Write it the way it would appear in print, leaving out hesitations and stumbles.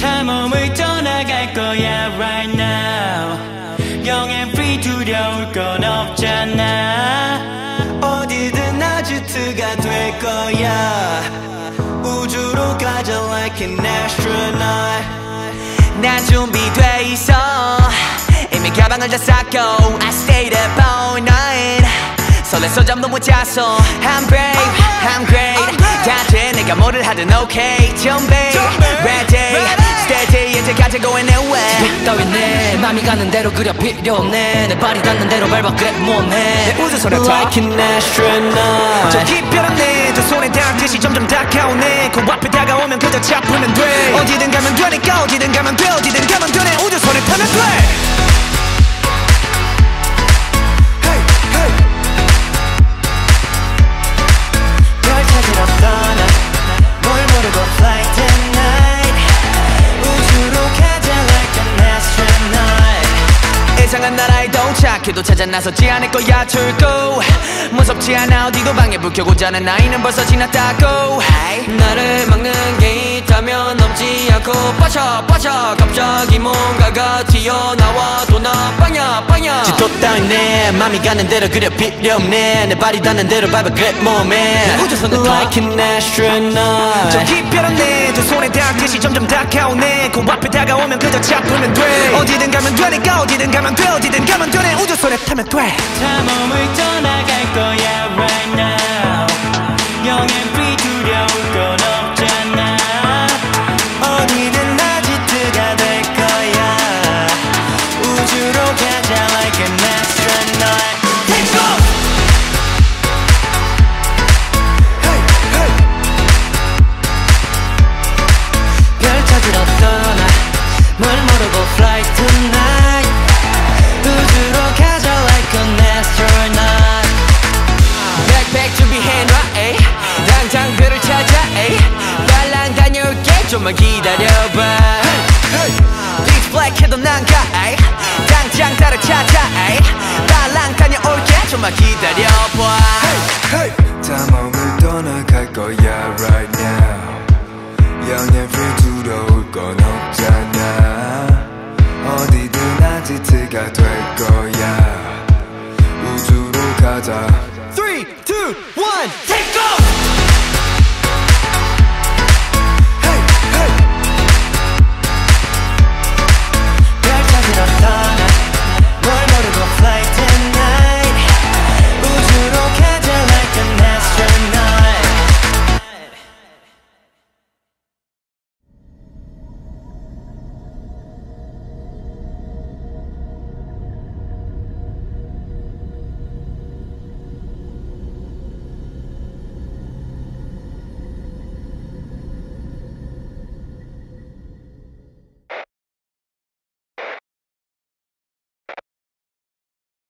다 몸을 떠나갈 거야 right now. 영앤 free 두려울 건 없잖아. 어디든 아지트가 될 거야. 우주로 가자 like an astronaut. 난 준비돼 있어. 이미 가방을 다 쌌고 I stayed up all night. 설레서 잠도 못 잤어. I'm brave, I'm great. 다 돼 내가 뭐를 하든 okay. 준비, ready, steady. 이제 가자고 내 way. 빛 따윈 내 맘이 가는 대로 그려 필요 없네. 내 발이 닿는 대로 밟아 그래 못내. 내 우주선을 like an astronaut. 저 깊별한 내 두 손에 닿듯이 점점 다가오네. 코앞에 다가오면 그저 잡으면 돼. 어디든 가면 되니까 어디든 가면 돼. 어디든 가면 돼. 내 우주선을 타면 돼. 이상한 나라에 도착해도 찾아 나서지 않을 거야 출구. 무섭지 않아 어디도 방에 불 켜고자 하는 나이는 벌써 지났다고. 나를 막는 게 있다면 넘지 않고 빠져 갑자기 뭔가가 튀어나와 또 나 빵야 지도 따윈 내 맘이 가는 대로 그려 필요 없네. 내 발이 닿는 대로 밟아 그래 몸에. 우주선을 like an astronaut. 저 깊별한 내 두 손에 닿듯이 점점 다가오네. 코앞에 다가오면 그저 잡으면 돼. 어디든 가면 되니까 어디든 가면 돼. 어디든 가면 돼. 내 우주선에 타면 돼. 다 몸을 떠나갈 거야 right now. 영앤 free 두려울 건 없잖아. 어디든 아지트가 될 거야. 우주로 가자 like an astronaut. Take off! 별 찾으러 떠나 뭘 모르고 fly tonight. 우주로 가자 like an astronaut. 백팩 준비해놔 에이. 당장 별을 찾아 에이. 빨랑 다녀올게 좀만 기다려봐. Pitch black 해도 난 가 에이. 당장 나를 찾아 에이. 빨랑 다녀올게 좀만 기다려봐. 다